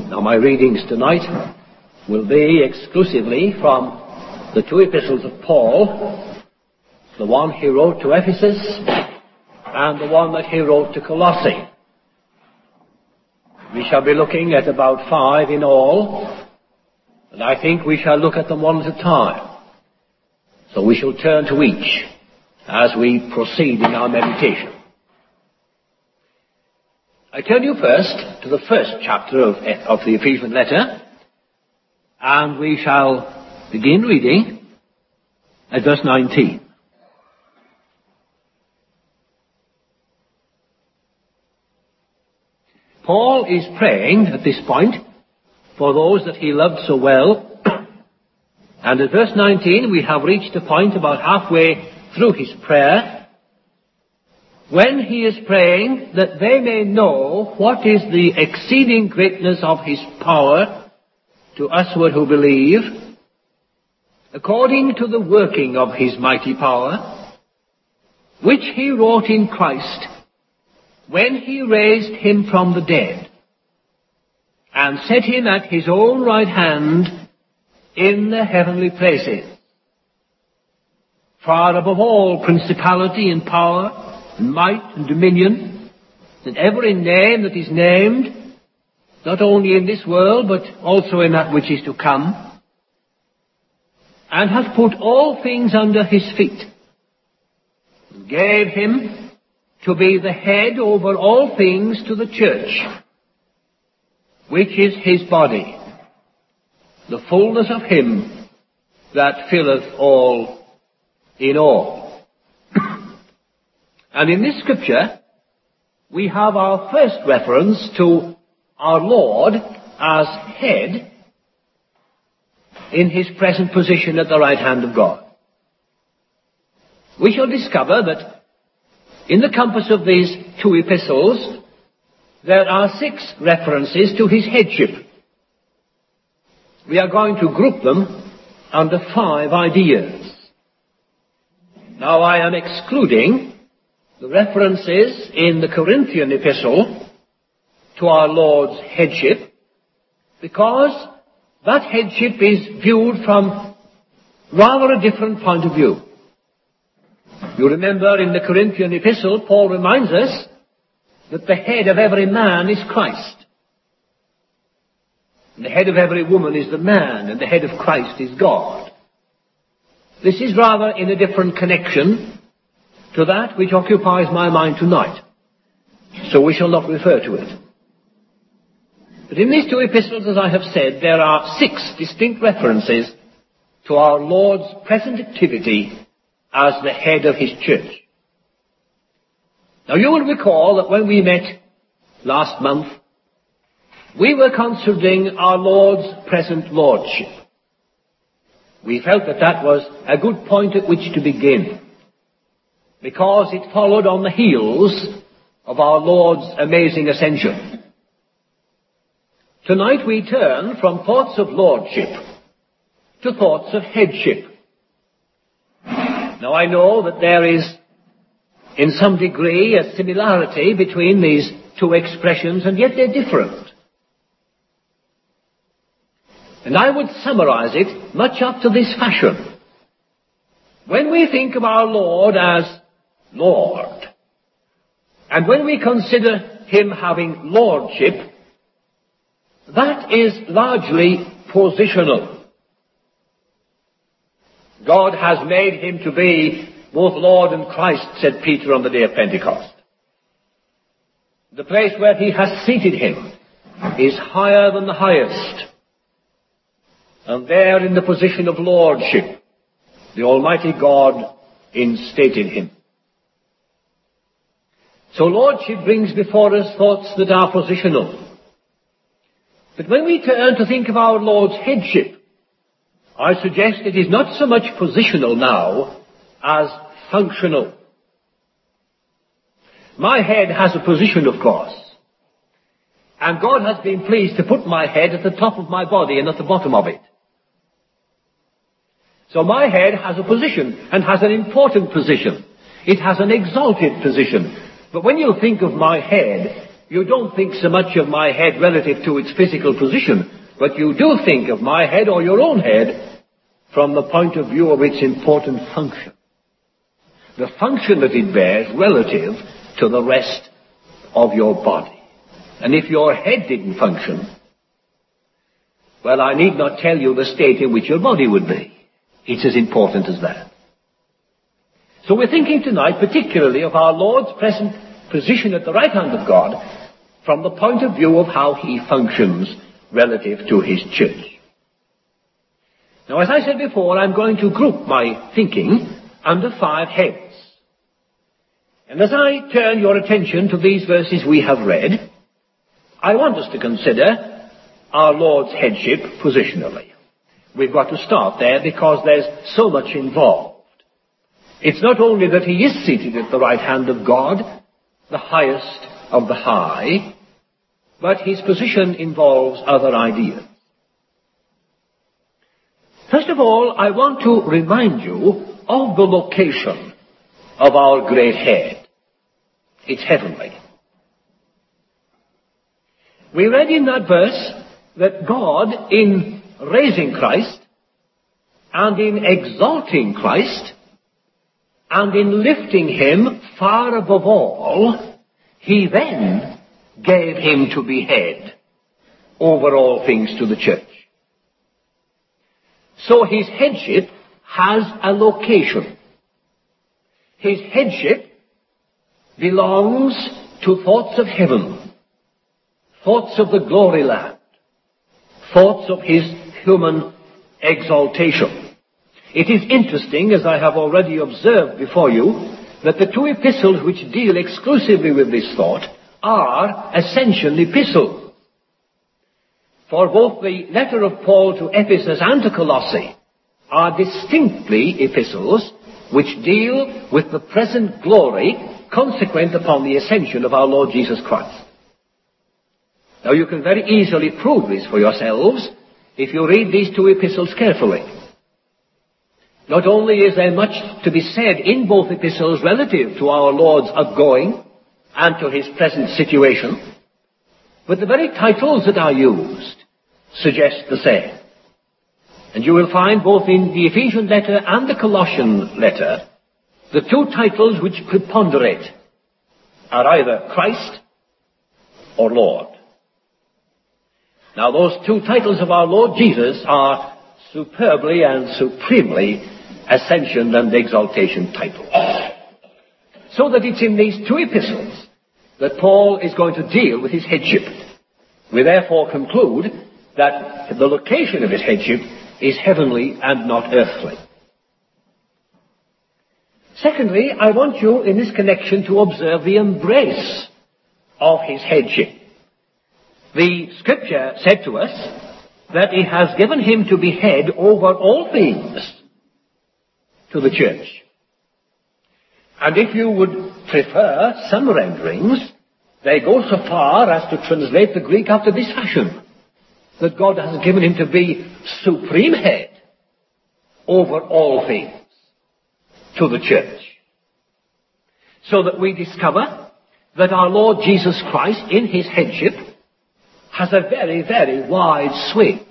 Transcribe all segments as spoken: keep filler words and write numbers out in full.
Now, my readings tonight will be exclusively from the two epistles of Paul, the one he wrote to Ephesus and the one that he wrote to Colossae. We shall be looking at about five in all, and I think we shall look at them one at a time. So we shall turn to each as we proceed in our meditation. I turn you first to the first chapter of, of the Ephesian letter, and we shall begin reading at verse nineteen. Paul is praying at this point for those that he loved so well, and at verse nineteen we have reached a point about halfway through his prayer, when he is praying that they may know what is the exceeding greatness of his power to usward who believe, according to the working of his mighty power, which he wrought in Christ, when he raised him from the dead, and set him at his own right hand in the heavenly places, far above all principality and power, and might and dominion, and every name that is named, not only in this world, but also in that which is to come, and hath put all things under his feet, and gave him to be the head over all things to the church, which is his body, the fullness of him that filleth all in all. And in this scripture, we have our first reference to our Lord as head in his present position at the right hand of God. We shall discover that in the compass of these two epistles, there are six references to his headship. We are going to group them under five ideas. Now, I am excluding the references in the Corinthian epistle to our Lord's headship, because that headship is viewed from rather a different point of view. You remember in the Corinthian epistle, Paul reminds us that the head of every man is Christ. And the head of every woman is the man, and the head of Christ is God. This is rather in a different connection to that which occupies my mind tonight, so we shall not refer to it. But in these two epistles, as I have said, there are six distinct references to our Lord's present activity as the head of his church. Now, you will recall that when we met last month, we were considering our Lord's present lordship. We felt that that was a good point at which to begin, because it followed on the heels of our Lord's amazing ascension. Tonight we turn from thoughts of lordship to thoughts of headship. Now, I know that there is, in some degree, a similarity between these two expressions, and yet they're different. And I would summarize it much after this fashion. When we think of our Lord as Lord, and when we consider him having lordship, that is largely positional. God has made him to be both Lord and Christ, said Peter on the day of Pentecost. The place where he has seated him is higher than the highest. And there in the position of lordship, the Almighty God instated him. So lordship brings before us thoughts that are positional. But when we turn to think of our Lord's headship, I suggest it is not so much positional now as functional. My head has a position, of course. And God has been pleased to put my head at the top of my body and at the bottom of it. So my head has a position, and has an important position. It has an exalted position. But when you think of my head, you don't think so much of my head relative to its physical position, but you do think of my head or your own head from the point of view of its important function. The function that it bears relative to the rest of your body. And if your head didn't function, well, I need not tell you the state in which your body would be. It's as important as that. So we're thinking tonight particularly of our Lord's present position at the right hand of God from the point of view of how he functions relative to his church. Now, as I said before, I'm going to group my thinking under five heads. And as I turn your attention to these verses we have read, I want us to consider our Lord's headship positionally. We've got to start there because there's so much involved. It's not only that he is seated at the right hand of God, the highest of the high, but his position involves other ideas. First of all, I want to remind you of the location of our great head. It's heavenly. We read in that verse that God, in raising Christ, and in exalting Christ, and in lifting him far above all, he then gave him to be head over all things to the church. So his headship has a location. His headship belongs to thoughts of heaven, thoughts of the glory land, thoughts of his human exaltation. It is interesting, as I have already observed before you, that the two epistles which deal exclusively with this thought are ascension epistles. For both the letter of Paul to Ephesus and to Colossae are distinctly epistles which deal with the present glory consequent upon the ascension of our Lord Jesus Christ. Now you can very easily prove this for yourselves if you read these two epistles carefully. Not only is there much to be said in both epistles relative to our Lord's outgoing and to his present situation, but the very titles that are used suggest the same. And you will find both in the Ephesian letter and the Colossian letter, the two titles which preponderate are either Christ or Lord. Now those two titles of our Lord Jesus are superbly and supremely ascension and exaltation titles. So that it's in these two epistles that Paul is going to deal with his headship. We therefore conclude that the location of his headship is heavenly and not earthly. Secondly, I want you in this connection to observe the embrace of his headship. The scripture said to us that he has given him to be head over all things to the church. And if you would prefer some renderings, they go so far as to translate the Greek after this fashion, that God has given him to be supreme head over all things to the church. So that we discover that our Lord Jesus Christ in his headship has a very, very wide sweep.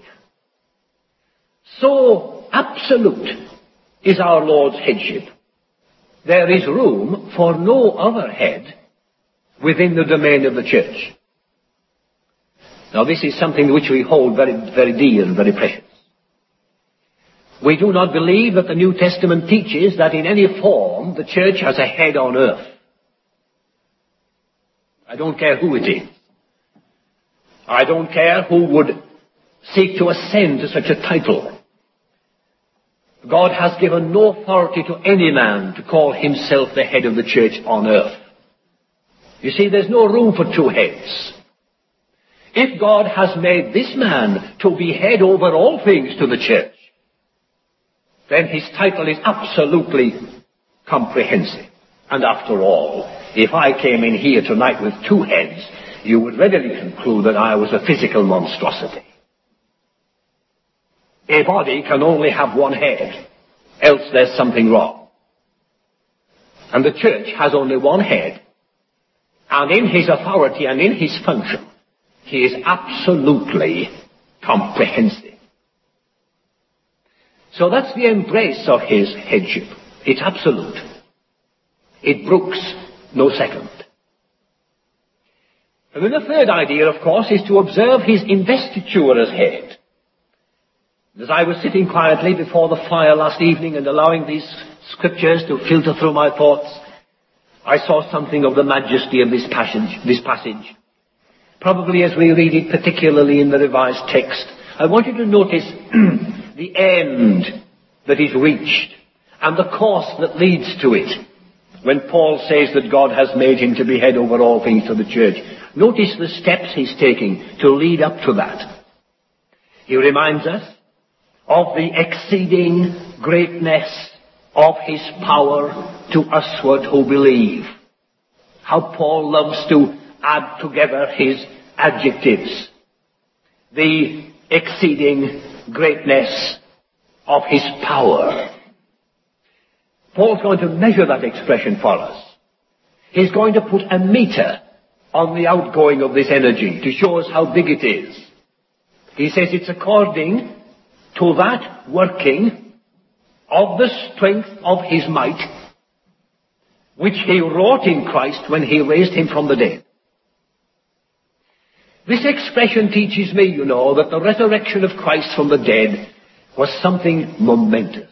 So absolute is our Lord's headship. There is room for no other head within the domain of the church. Now this is something which we hold very, very dear and very precious. We do not believe that the New Testament teaches that in any form the church has a head on earth. I don't care who it is. I don't care who would seek to ascend to such a title. God has given no authority to any man to call himself the head of the church on earth. You see, there's no room for two heads. If God has made this man to be head over all things to the church, then his title is absolutely comprehensive. And after all, if I came in here tonight with two heads, you would readily conclude that I was a physical monstrosity. A body can only have one head, else there's something wrong. And the church has only one head, And in his authority and in his function, he is absolutely comprehensive. So that's the embrace of his headship. It's absolute. It brooks no second. And then the third idea, of course, is to observe his investiture as head. As I was sitting quietly before the fire last evening and allowing these scriptures to filter through my thoughts, I saw something of the majesty of this passage, this passage. Probably as we read it, particularly in the Revised Text, I want you to notice the end that is reached and the course that leads to it. When Paul says that God has made him to be head over all things to the church, notice the steps he's taking to lead up to that. He reminds us of the exceeding greatness of his power to usward who believe. How Paul loves to add together his adjectives. The exceeding greatness of his power. Paul's going to measure that expression for us. He's going to put a meter on the outgoing of this energy to show us how big it is. He says it's according to that working of the strength of his might, which he wrought in Christ when he raised him from the dead. This expression teaches me, you know, that the resurrection of Christ from the dead was something momentous.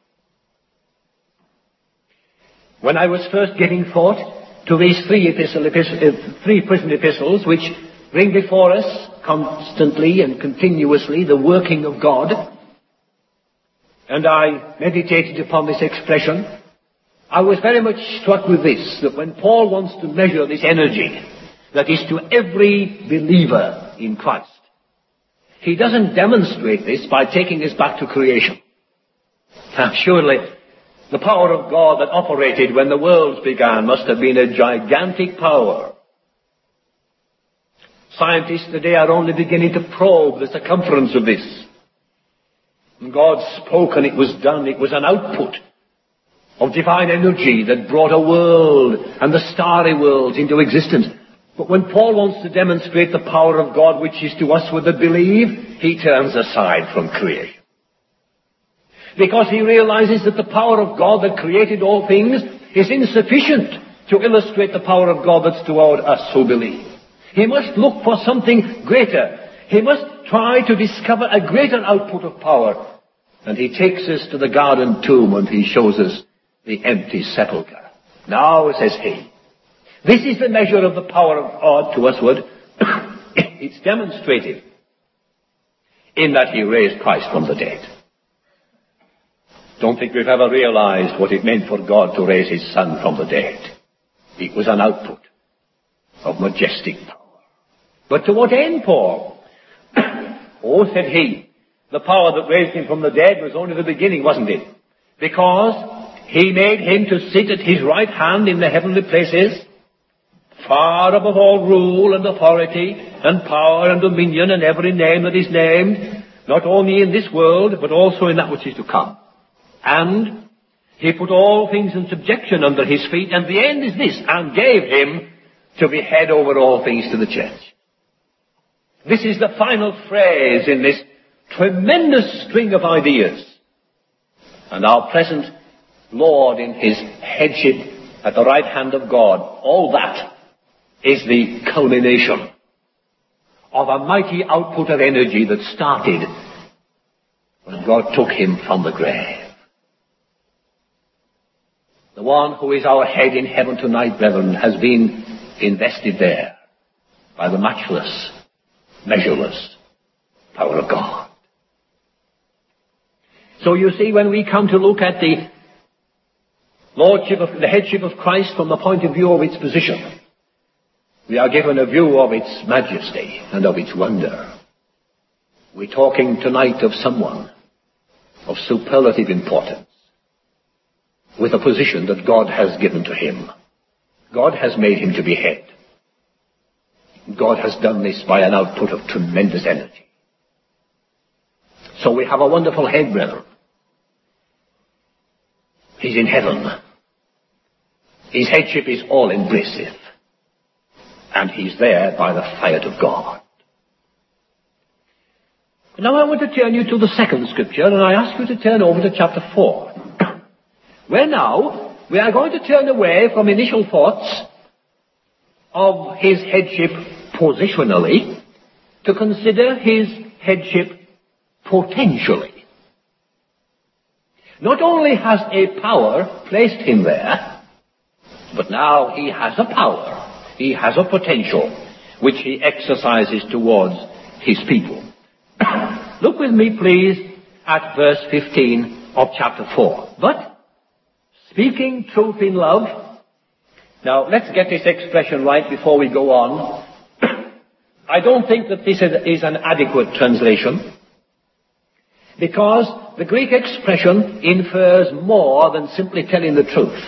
When I was first giving thought to these three, epistle, epistle, three prison epistles, which bring before us constantly and continuously the working of God, and I meditated upon this expression, I was very much struck with this, that when Paul wants to measure this energy that is to every believer in Christ, he doesn't demonstrate this by taking us back to creation. Now, surely the power of God that operated when the worlds began must have been a gigantic power. Scientists today are only beginning to probe the circumference of this. And God spoke and it was done. It was an output of divine energy that brought a world and the starry worlds into existence. But when Paul wants to demonstrate the power of God which is to us with the believe, he turns aside from creation. Because he realizes that the power of God that created all things is insufficient to illustrate the power of God that's toward us who believe. He must look for something greater. He must try to discover a greater output of power. And he takes us to the garden tomb and he shows us the empty sepulchre. Now, says he, this is the measure of the power of God to usward. It's demonstrated in that he raised Christ from the dead. Don't think we've ever realized what it meant for God to raise his Son from the dead. It was an output of majestic power. But to what end, Paul? Oh, said he, the power that raised him from the dead was only the beginning, wasn't it? Because he made him to sit at his right hand in the heavenly places, far above all rule and authority and power and dominion and every name that is named, not only in this world, but also in that which is to come. And he put all things in subjection under his feet, and the end is this, and gave him to be head over all things to the church. This is the final phrase in this tremendous string of ideas. And our present Lord in his headship at the right hand of God, all that is the culmination of a mighty output of energy that started when God took him from the grave. The one who is our head in heaven tonight, brethren, has been invested there by the matchless, measureless power of God. So you see, when we come to look at the lordship of the headship of Christ from the point of view of its position, we are given a view of its majesty and of its wonder. We're talking tonight of someone of superlative importance, with a position that God has given to him. God has made him to be head. God has done this by an output of tremendous energy. So we have a wonderful head, brethren. He's in heaven. His headship is all-embracive. And he's there by the fiat of God. Now I want to turn you to the second scripture, and I ask you to turn over to chapter four. Where now we are going to turn away from initial thoughts of his headship positionally to consider his headship potentially. Not only has a power placed him there, but now he has a power, he has a potential, which he exercises towards his people. Look with me, please, at verse fifteen of chapter four. But, speaking truth in love. Now, let's get this expression right before we go on. I don't think that this is an adequate translation, because the Greek expression infers more than simply telling the truth.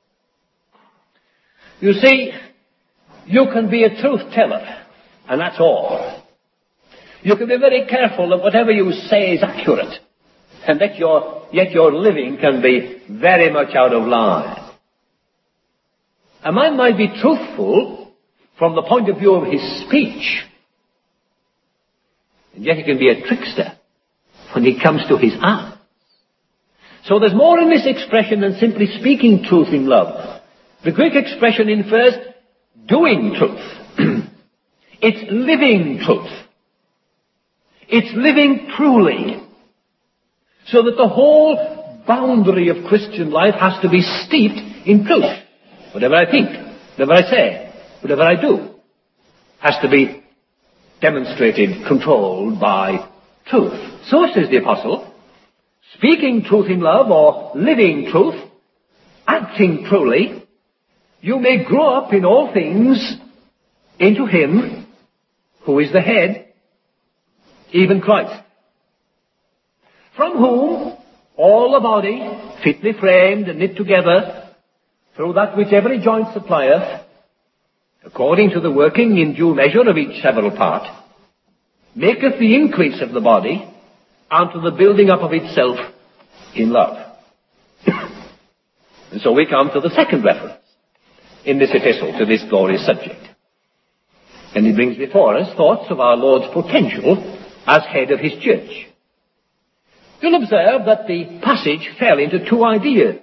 You see, you can be a truth teller, and that's all. You can be very careful that whatever you say is accurate, and that your, yet your living can be very much out of line. A man might be truthful from the point of view of his speech, and yet he can be a trickster when it comes to his acts. So there's more in this expression than simply speaking truth in love. The Greek expression infers doing truth. It's living truth. It's living truly. So that the whole boundary of Christian life has to be steeped in truth. Whatever I think, whatever I say, whatever I do, has to be demonstrated, controlled by truth. So says the apostle, speaking truth in love, or living truth, acting truly, you may grow up in all things into him who is the head, even Christ, from whom all the body, fitly framed and knit together, through that which every joint supplieth, according to the working in due measure of each several part, maketh the increase of the body unto the building up of itself in love. And so we come to the second reference in this epistle to this glorious subject. And he brings before us thoughts of our Lord's potential as head of his church. You'll observe that the passage fell into two ideas.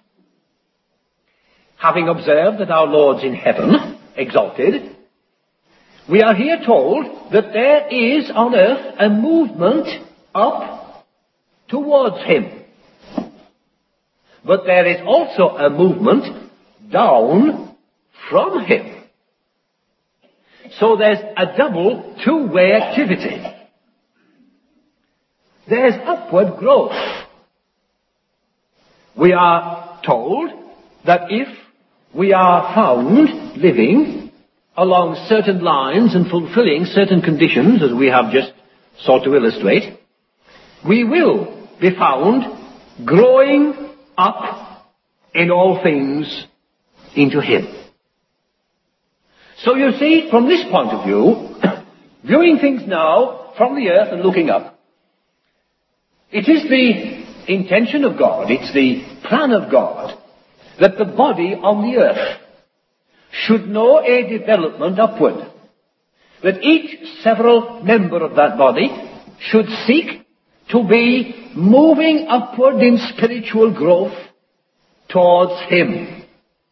Having observed that our Lord's in heaven, exalted, we are here told that there is on earth a movement up towards him. But there is also a movement down from him. So there's a double two-way activity. There's upward growth. We are told that if we are found living along certain lines and fulfilling certain conditions, as we have just sought to illustrate, we will be found growing up in all things into him. So you see, from this point of view, viewing things now from the earth and looking up, it is the intention of God, it's the plan of God, that the body on the earth should know a development upward. That each several member of that body should seek to be moving upward in spiritual growth towards him.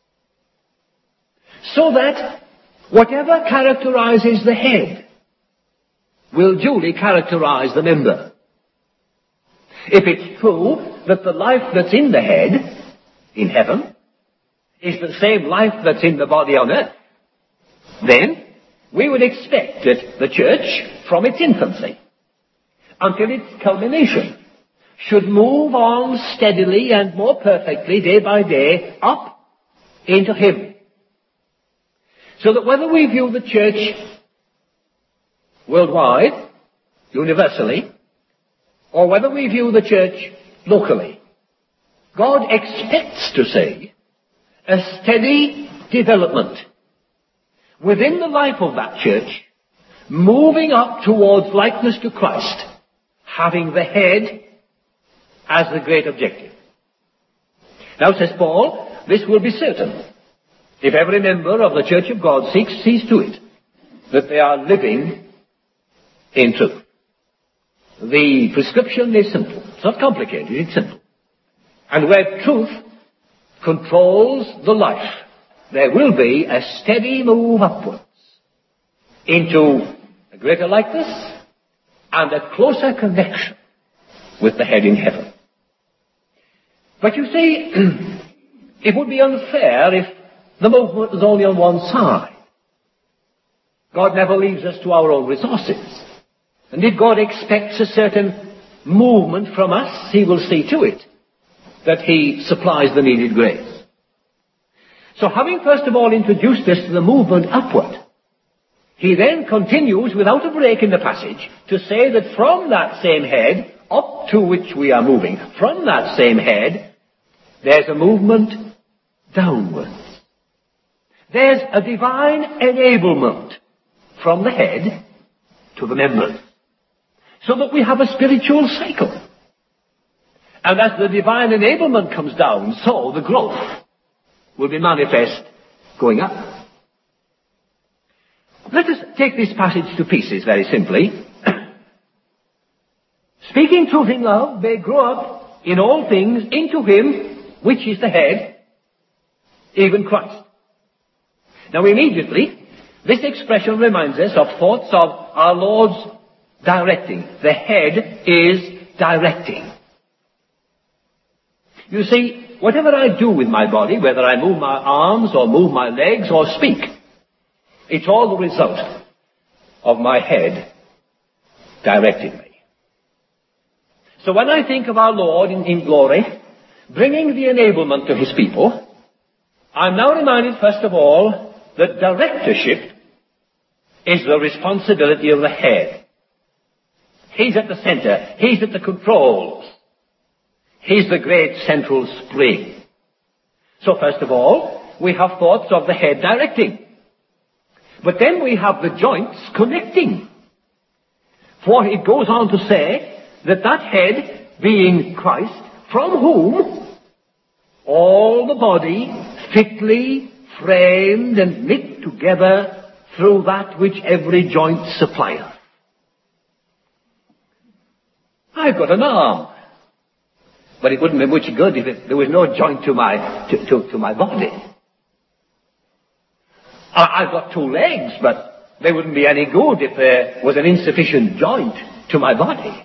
So that whatever characterizes the head will duly characterize the member. If it's true that the life that's in the head, in heaven, is the same life that's in the body on earth, then we would expect that the church, from its infancy until its culmination, should move on steadily and more perfectly day by day up into him. So that whether we view the church worldwide, universally, or whether we view the church locally, God expects to see a steady development within the life of that church, moving up towards likeness to Christ, having the head as the great objective. Now, says Paul, this will be certain if every member of the Church of God seeks, sees to it that they are living in truth. The prescription is simple. It's not complicated, it's simple. And where truth controls the life, there will be a steady move upwards into a greater likeness and a closer connection with the head in heaven. But you see, it would be unfair if the movement was only on one side. God never leaves us to our own resources. And if God expects a certain movement from us, he will see to it that he supplies the needed grace. So having first of all introduced us to the movement upward, he then continues without a break in the passage to say that from that same head up to which we are moving, from that same head, there's a movement downwards. There's a divine enablement from the head to the members, so that we have a spiritual cycle. And as the divine enablement comes down, so the growth will be manifest going up. Let us take this passage to pieces very simply. Speaking truth in love, they grow up in all things into him, which is the head, even Christ. Now immediately, this expression reminds us of thoughts of our Lord's directing. The head is directing. You see, whatever I do with my body, whether I move my arms or move my legs or speak, it's all the result of my head directing me. So when I think of our Lord in, in glory, bringing the enablement to his people, I'm now reminded first of all that directorship is the responsibility of the head. He's at the center. He's at the controls. He's the great central spring. So first of all, we have thoughts of the head directing. But then we have the joints connecting. For it goes on to say that that head being Christ, from whom all the body fitly framed and knit together through that which every joint supplieth. I've got an arm, but it wouldn't be much good if it, there was no joint to my to, to, to my body. I, I've got two legs, but they wouldn't be any good if there was an insufficient joint to my body.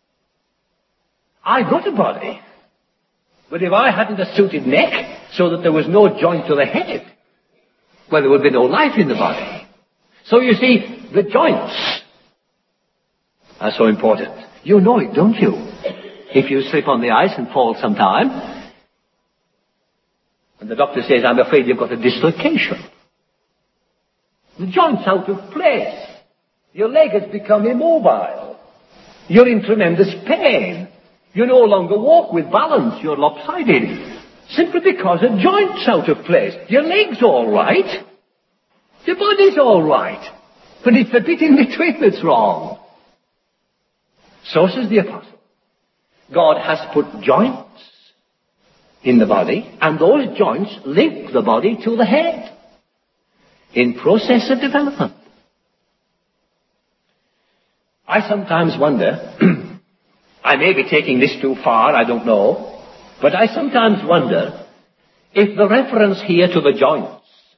I've got a body, but if I hadn't a suited neck so that there was no joint to the head, well, there would be no life in the body. So you see, the joints are so important. You know it, don't you? If you slip on the ice and fall sometime, and the doctor says, I'm afraid you've got a dislocation. The joint's out of place. Your leg has become immobile. You're in tremendous pain. You no longer walk with balance. You're lopsided. Simply because a joint's out of place. Your leg's all right. Your body's all right. But it's the bit in between that's wrong. So says the apostle. God has put joints in the body, and those joints link the body to the head in process of development. I sometimes wonder, I may be taking this too far, I don't know, but I sometimes wonder if the reference here to the joints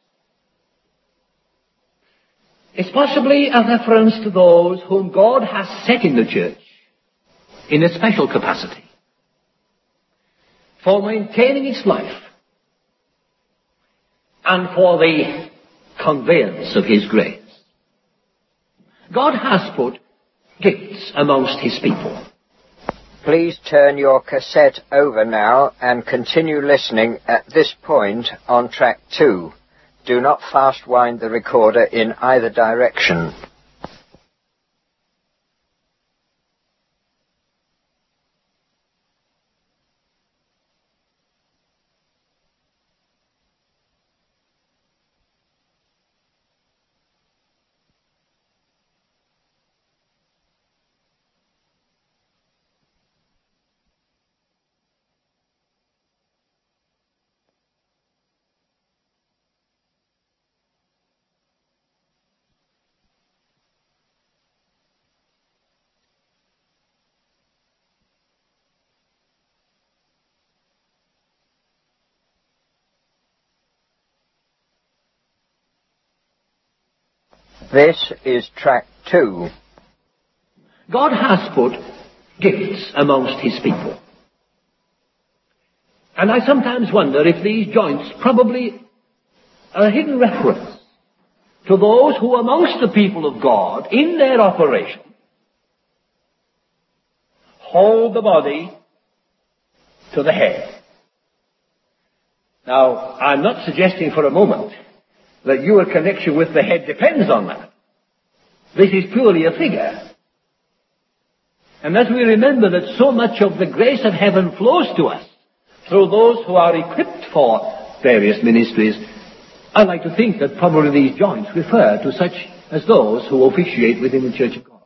is possibly a reference to those whom God has set in the church in a special capacity for maintaining its life and for the conveyance of his grace. God has put gifts amongst his people. Please turn your cassette over now and continue listening at this point on track two. Do not fast wind the recorder in either direction. This is track two. God has put gifts amongst his people. And I sometimes wonder if these joints probably are a hidden reference to those who amongst the people of God, in their operation, hold the body to the head. Now, I'm not suggesting for a moment that your connection with the head depends on that. This is purely a figure. And as we remember that so much of the grace of heaven flows to us through those who are equipped for various ministries, I like to think that probably these joints refer to such as those who officiate within the Church of God.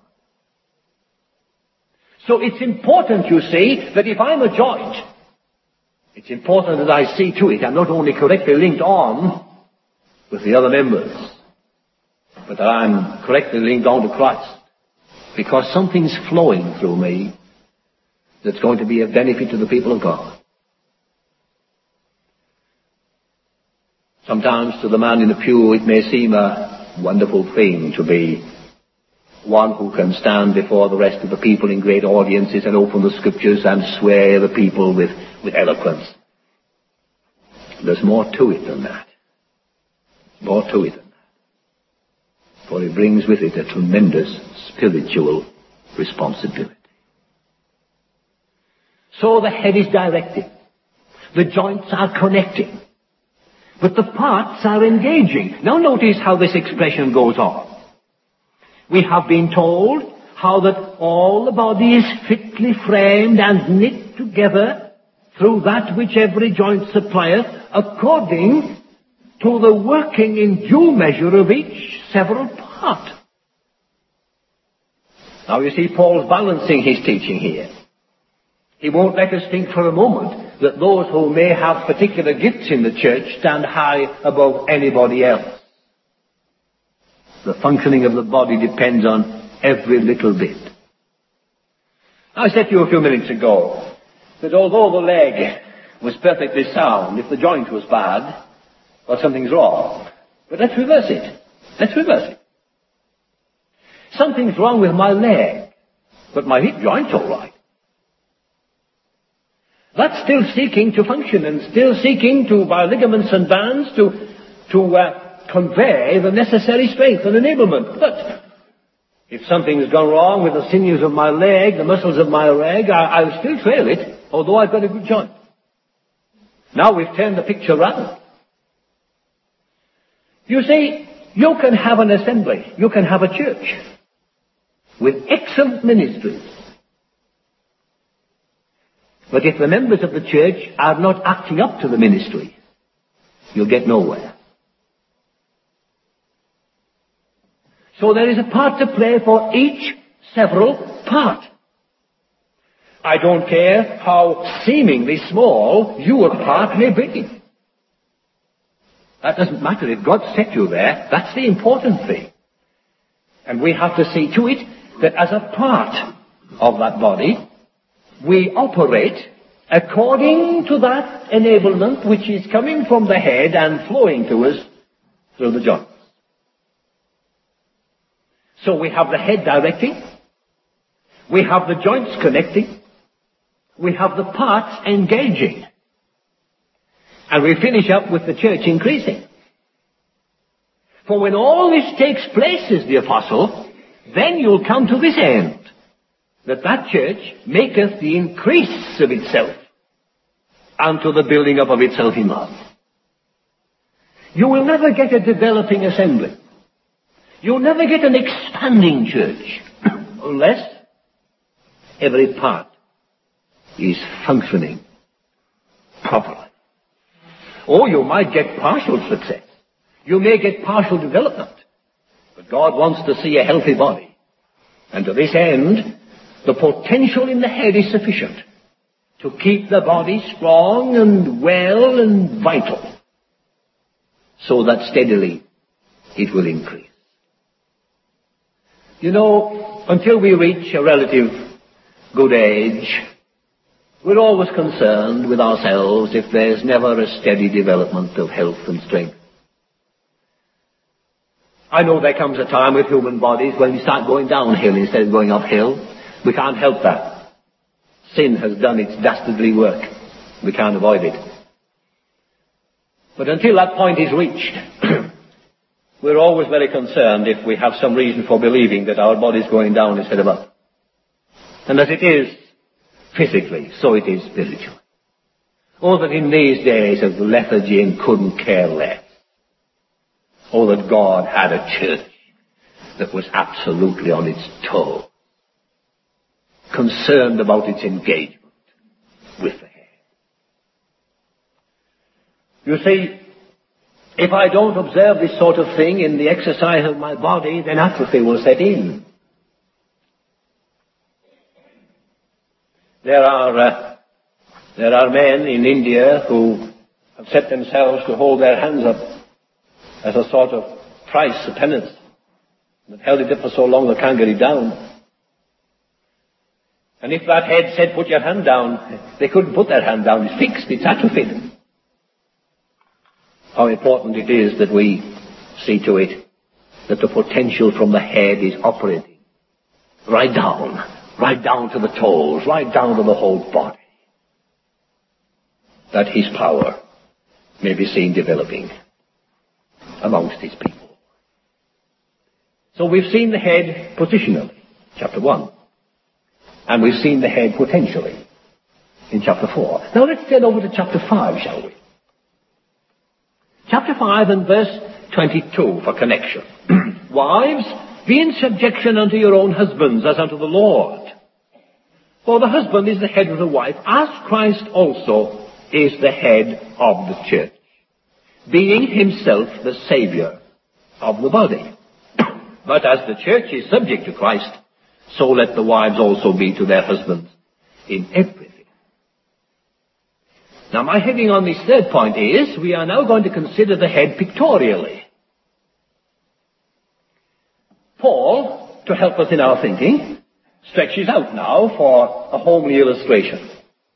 So it's important, you see, that if I'm a joint, it's important that I see to it I'm not only correctly linked on with the other members, but that I'm correctly linked on to Christ. Because something's flowing through me that's going to be of benefit to the people of God. Sometimes to the man in the pew it may seem a wonderful thing to be one who can stand before the rest of the people in great audiences and open the scriptures and sway the people with, with eloquence. There's more to it than that. More to it than that. For it brings with it a tremendous spiritual responsibility. So the head is directing. The joints are connecting. But the parts are engaging. Now notice how this expression goes on. We have been told how that all the body is fitly framed and knit together through that which every joint supplieth, according to the working in due measure of each several part. Now you see, Paul's balancing his teaching here. He won't let us think for a moment that those who may have particular gifts in the church stand high above anybody else. The functioning of the body depends on every little bit. I said to you a few minutes ago that although the leg was perfectly sound, if the joint was bad, well, something's wrong. But let's reverse it. Let's reverse it. Something's wrong with my leg, but my hip joint's all right. That's still seeking to function and still seeking to, by ligaments and bands, to, to uh, convey the necessary strength and enablement. But if something's gone wrong with the sinews of my leg, the muscles of my leg, I, I'll still trail it, although I've got a good joint. Now we've turned the picture round. You see, you can have an assembly, you can have a church with excellent ministries. But if the members of the church are not acting up to the ministry, you'll get nowhere. So there is a part to play for each several part. I don't care how seemingly small your part may be. That doesn't matter. If God set you there, that's the important thing. And we have to see to it that as a part of that body, we operate according to that enablement which is coming from the head and flowing to us through the joints. So we have the head directing, we have the joints connecting, we have the parts engaging, and we finish up with the church increasing. For when all this takes place, says the apostle, then you'll come to this end, that that church maketh the increase of itself unto the building up of itself in love. You will never get a developing assembly. You'll never get an expanding church unless every part is functioning properly. Or you might get partial success. You may get partial development. But God wants to see a healthy body. And to this end, the potential in the head is sufficient to keep the body strong and well and vital, so that steadily it will increase. You know, until we reach a relative good age, we're always concerned with ourselves if there's never a steady development of health and strength. I know there comes a time with human bodies when we start going downhill instead of going uphill. We can't help that. Sin has done its dastardly work. We can't avoid it. But until that point is reached, we're always very concerned if we have some reason for believing that our body's going down instead of up. And as it is physically, so it is spiritually. Oh, that in these days of lethargy and couldn't care less. Oh, that God had a church that was absolutely on its toes, concerned about its engagement with the head. You see, if I don't observe this sort of thing in the exercise of my body, then atrophy will set in. There are uh, there are men in India who have set themselves to hold their hands up as a sort of price, a penance. They've held it up for so long they can't get it down. And if that head said, put your hand down, they couldn't put their hand down. It's fixed, it's atrophied. How important it is that we see to it that the potential from the head is operating right down, right down to the toes, right down to the whole body. That his power may be seen developing amongst his people. So we've seen the head positionally, chapter one. And we've seen the head potentially in chapter four. Now let's turn over to chapter five, shall we? Chapter five and verse twenty-two for connection. Wives, be in subjection unto your own husbands as unto the Lord. For the husband is the head of the wife, as Christ also is the head of the church, being himself the Saviour of the body. But as the church is subject to Christ, so let the wives also be to their husbands in everything. Now my heading on this third point is, we are now going to consider the head pictorially. Paul, to help us in our thinking, stretches out now for a homely illustration.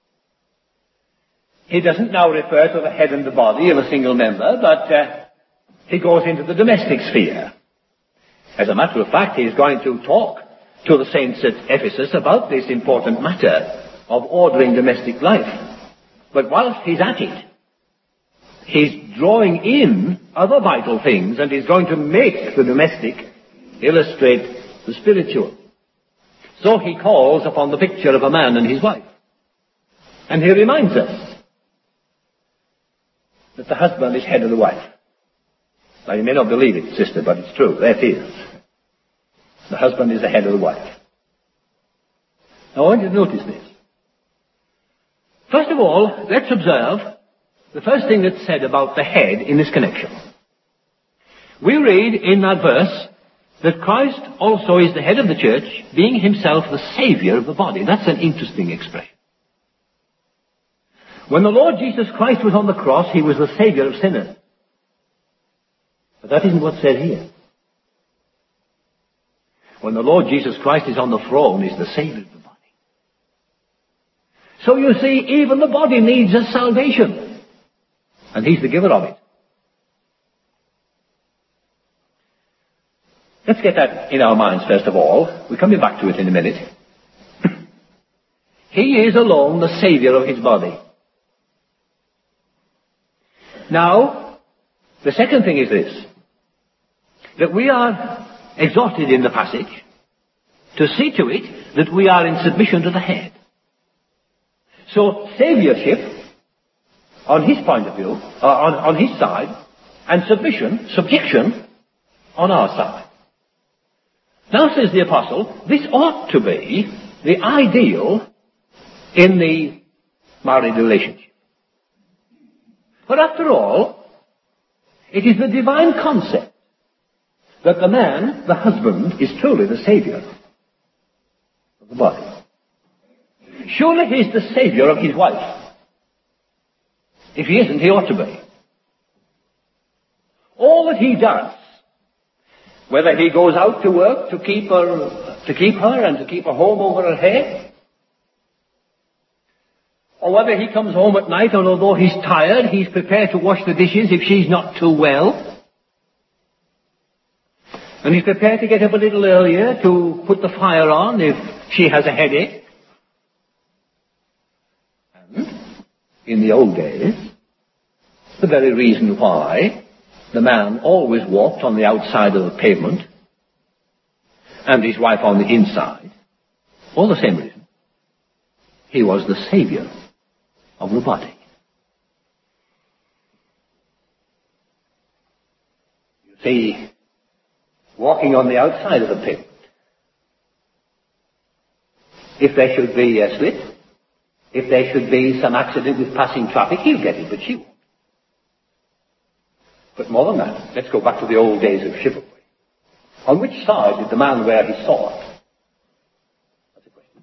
He doesn't now refer to the head and the body of a single member, but uh, he goes into the domestic sphere. As a matter of fact, he is going to talk to the saints at Ephesus about this important matter of ordering domestic life. But whilst he's at it, he's drawing in other vital things and he's going to make the domestic illustrate the spiritual. So he calls upon the picture of a man and his wife. And he reminds us that the husband is head of the wife. Now you may not believe it, sister, but it's true. There it is. The husband is the head of the wife. Now I want you to notice this. First of all, let's observe the first thing that's said about the head in this connection. We read in that verse that Christ also is the head of the church, being himself the Saviour of the body. That's an interesting expression. When the Lord Jesus Christ was on the cross, he was the Saviour of sinners. But that isn't what's said here. When the Lord Jesus Christ is on the throne, he's the Saviour of the body. So you see, even the body needs a salvation. And he's the giver of it. Let's get that in our minds first of all. We're coming back to it in a minute. He is alone the Saviour of his body. Now, the second thing is this, that we are exhorted in the passage to see to it that we are in submission to the head. So, saviourship, on his point of view, uh, on, on his side, and submission, subjection, on our side. Now, says the apostle, this ought to be the ideal in the married relationship. But after all, it is the divine concept that the man, the husband, is truly the Saviour of the body. Surely he is the Saviour of his wife. If he isn't, he ought to be. All that he does, whether he goes out to work to keep her, to keep her and to keep a home over her head, or whether he comes home at night and although he's tired, he's prepared to wash the dishes if she's not too well, And he's prepared to get up a little earlier to put the fire on if she has a headache. And in the old days, the very reason why the man always walked on the outside of the pavement and his wife on the inside, all the same reason, he was the savior of the body. You see, walking on the outside of the pavement, if there should be a slip, if there should be some accident with passing traffic, he'll get it, but she won't. But more than that, let's go back to the old days of chivalry. On which side did the man wear his sword? That's a question.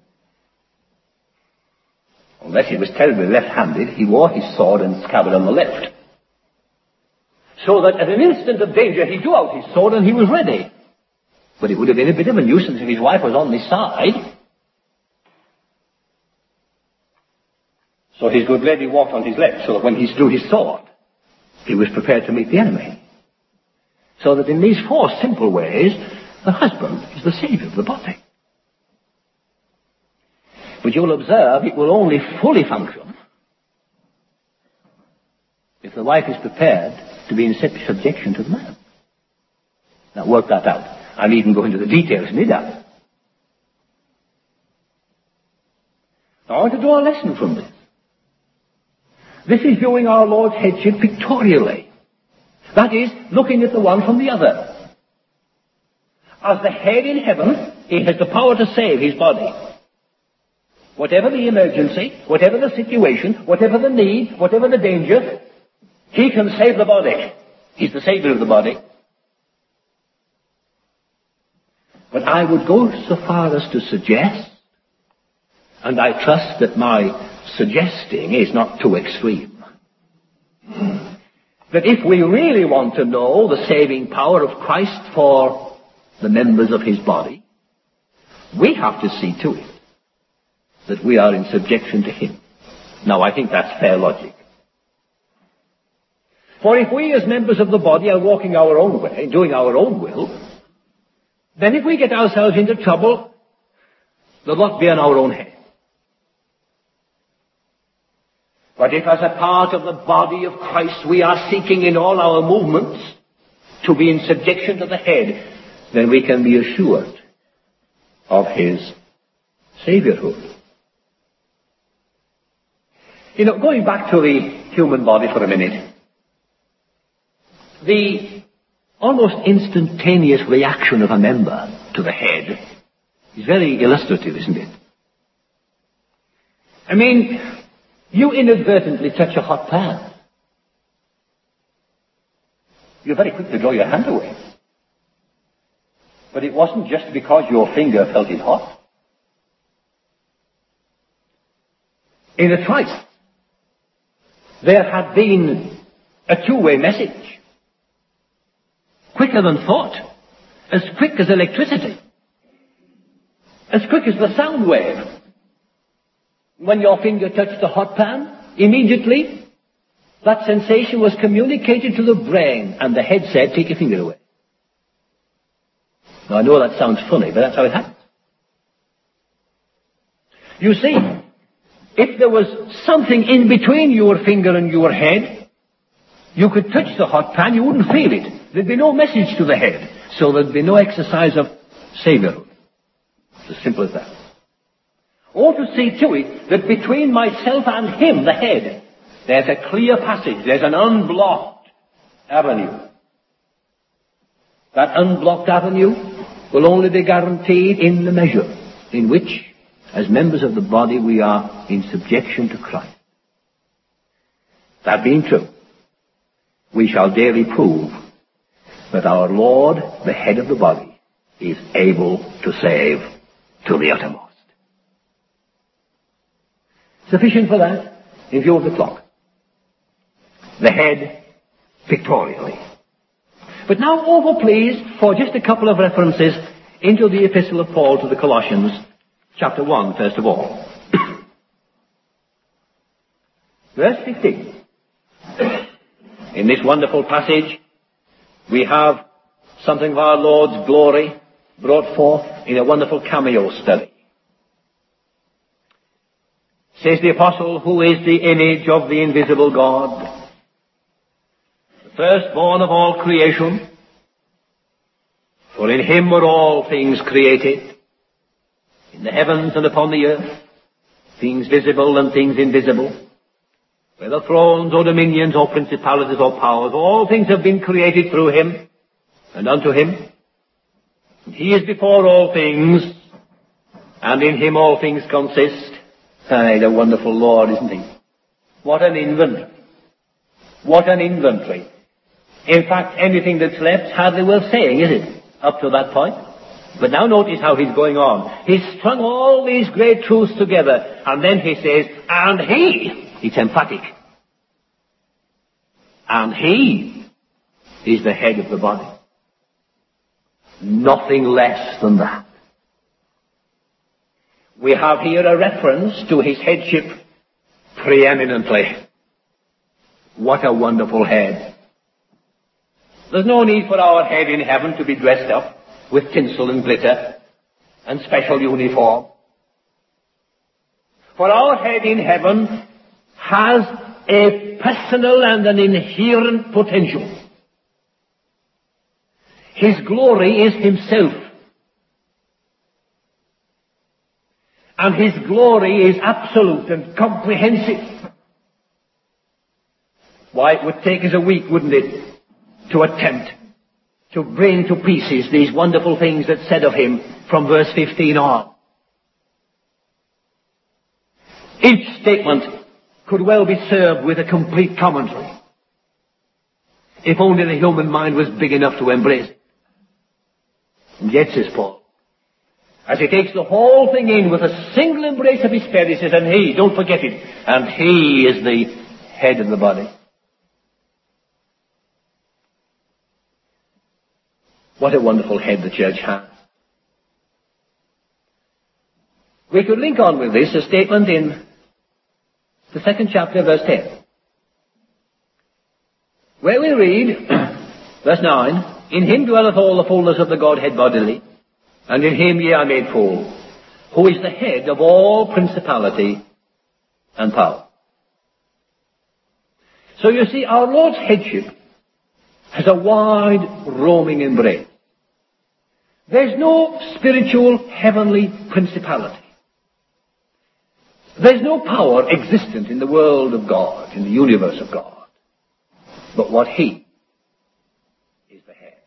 Unless he was terribly left-handed, he wore his sword and scabbard on the left. So that at an instant of danger, he drew out his sword and he was ready. But it would have been a bit of a nuisance if his wife was on this side. So his good lady walked on his left, so that when he drew his sword, he was prepared to meet the enemy. So that in these four simple ways, the husband is the savior of the body. But you'll observe it will only fully function if the wife is prepared to be in subjection to the man. Now work that out. I needn't go into the details, need I? Now I want to draw a lesson from this. This is viewing our Lord's headship pictorially. That is, looking at the one from the other. As the head in heaven, he has the power to save his body. Whatever the emergency, whatever the situation, whatever the need, whatever the danger, he can save the body. He's the savior of the body. But I would go so far as to suggest, and I trust that my suggesting is not too extreme, that if we really want to know the saving power of Christ for the members of his body, we have to see to it that we are in subjection to him. Now, I think that's fair logic. For if we as members of the body are walking our own way, doing our own will, then if we get ourselves into trouble, the lot be on our own head. But if as a part of the body of Christ we are seeking in all our movements to be in subjection to the head, then we can be assured of his saviourhood. You know, going back to the human body for a minute, the almost instantaneous reaction of a member to the head is very illustrative, isn't it? I mean, you inadvertently touch a hot pan. You're very quick to draw your hand away. But it wasn't just because your finger felt it hot. In a trice, there had been a two-way message. Quicker than thought. As quick as electricity. As quick as the sound wave. When your finger touched the hot pan, immediately that sensation was communicated to the brain, and the head said, take your finger away. Now I know that sounds funny, but that's how it happens. You see, if there was something in between your finger and your head, you could touch the hot pan, you wouldn't feel it. There'd be no message to the head, so there'd be no exercise of saviourhood. It's as simple as that. Or to see to it that between myself and him, the head, there's a clear passage, there's an unblocked avenue. That unblocked avenue will only be guaranteed in the measure in which, as members of the body, we are in subjection to Christ. That being true, we shall daily prove that our Lord, the head of the body, is able to save to the uttermost. Sufficient for that in view of the clock. The head pictorially. But now over, please, for just a couple of references into the epistle of Paul to the Colossians, chapter one, first of all. Verse fifteen. In this wonderful passage, we have something of our Lord's glory brought forth in a wonderful cameo study. Says the apostle, who is the image of the invisible God, the firstborn of all creation, for in him were all things created, in the heavens and upon the earth, things visible and things invisible, whether thrones or dominions or principalities or powers, all things have been created through him and unto him. And he is before all things, and in him all things consist. Aye, the wonderful Lord, isn't he? What an inventory. What an inventory. In fact, anything that's left hardly worth saying, is it? Up to that point. But now notice how he's going on. He's strung all these great truths together, and then he says, and he, it's emphatic, and he is the head of the body. Nothing less than that. We have here a reference to his headship preeminently. What a wonderful head. There's no need for our head in heaven to be dressed up with tinsel and glitter and special uniform. For our head in heaven has a personal and an inherent potential. His glory is himself. And his glory is absolute and comprehensive. Why, it would take us a week, wouldn't it, to attempt to bring to pieces these wonderful things that's said of him from verse fifteen on. Each statement could well be served with a complete commentary, if only the human mind was big enough to embrace it. And yet, says Paul, as he takes the whole thing in with a single embrace of his spirit, he says, and he, don't forget it, and he is the head of the body. What a wonderful head the church has. We could link on with this a statement in the second chapter, verse ten, where we read, verse nine, in him dwelleth all the fullness of the Godhead bodily, and in him ye are made full, who is the head of all principality and power. So you see, our Lord's headship has a wide, roaming embrace. There's no spiritual, heavenly principality. There's no power existent in the world of God, in the universe of God, but what he is the head.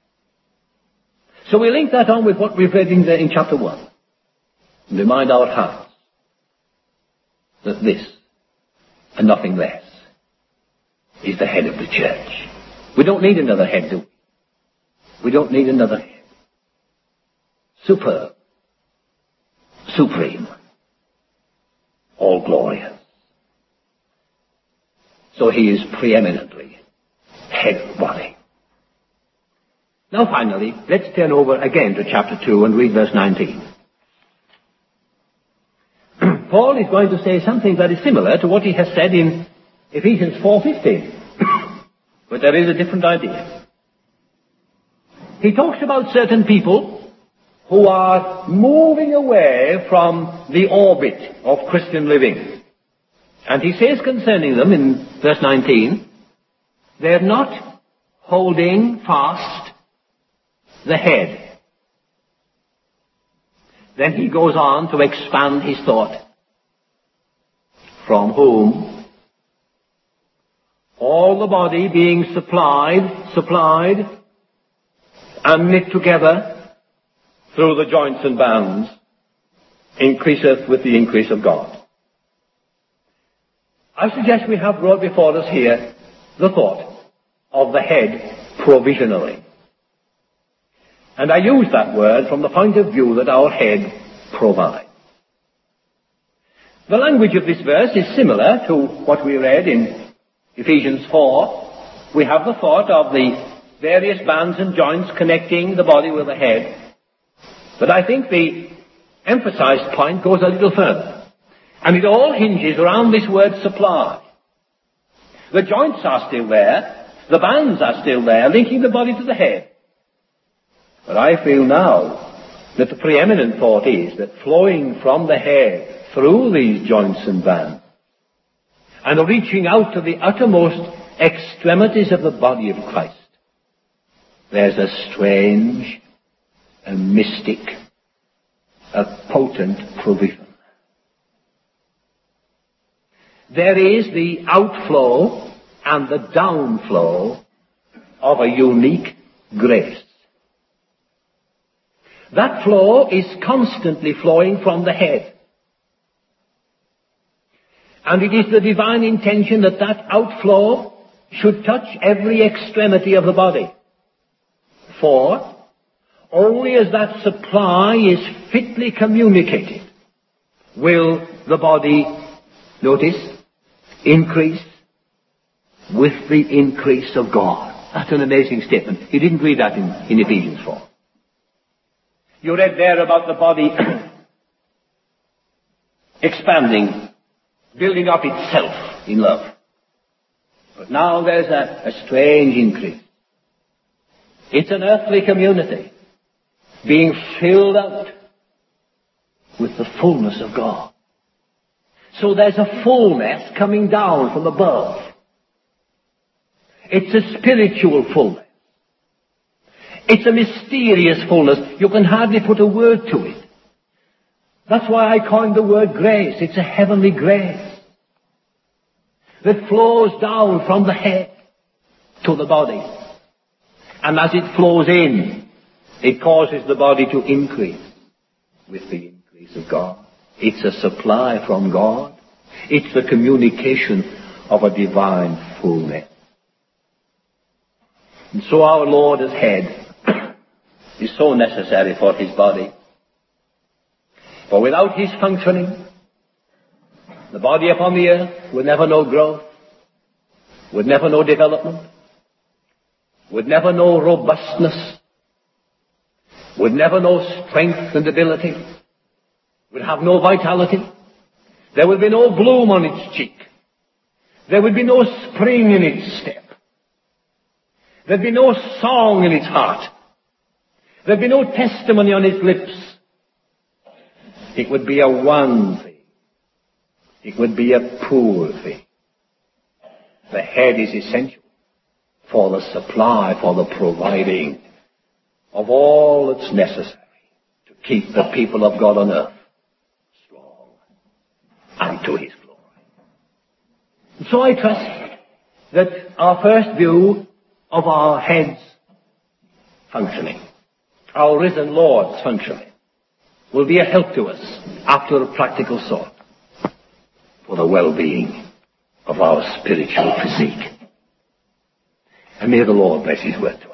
So we link that on with what we've read in, the, in chapter one, and remind our hearts that this, and nothing less, is the head of the church. We don't need another head, do we? We don't need another head. Superb, supreme, all glorious. So he is preeminently head of the body. Now finally, let's turn over again to chapter two and read verse nineteen. Paul is going to say something very similar to what he has said in Ephesians four fifteen. But there is a different idea. He talks about certain people who are moving away from the orbit of Christian living. And he says concerning them in verse nineteen, they're not holding fast the head. Then he goes on to expand his thought. From whom all the body being supplied, supplied, and knit together through the joints and bands, increaseth with the increase of God. I suggest we have brought before us here the thought of the head provisionally. And I use that word from the point of view that our head provides. The language of this verse is similar to what we read in Ephesians four. We have the thought of the various bands and joints connecting the body with the head. But I think the emphasized point goes a little further. And it all hinges around this word supply. The joints are still there. The bands are still there, linking the body to the head. But I feel now that the preeminent thought is that flowing from the head through these joints and bands and reaching out to the uttermost extremities of the body of Christ, there's a strange, a mystic, a potent provision. There is the outflow and the downflow of a unique grace. That flow is constantly flowing from the head. And it is the divine intention that that outflow should touch every extremity of the body. For only as that supply is fitly communicated will the body, notice, increase with the increase of God. That's an amazing statement. He didn't read that in, in Ephesians four. You read there about the body expanding, building up itself in love. But now there's a, a strange increase. It's an earthly community being filled out with the fullness of God. So there's a fullness coming down from above. It's a spiritual fullness. It's a mysterious fullness. You can hardly put a word to it. That's why I coined the word grace. It's a heavenly grace that flows down from the head to the body. And as it flows in, it causes the body to increase with the increase of God. It's a supply from God. It's the communication of a divine fullness. And so our Lord as head is so necessary for his body. For without his functioning, the body upon the earth would never know growth, would never know development, would never know robustness, would never know strength and ability, would have no vitality. There would be no bloom on its cheek. There would be no spring in its step. There'd be no song in its heart. There'd be no testimony on its lips. It would be a wan thing. It would be a poor thing. The head is essential for the supply, for the providing of all that's necessary to keep the people of God on earth strong and to his glory. And so I trust that our first view of our head's functioning, our risen Lord's functioning, will be a help to us after a practical sort for the well-being of our spiritual physique. And may the Lord bless his word.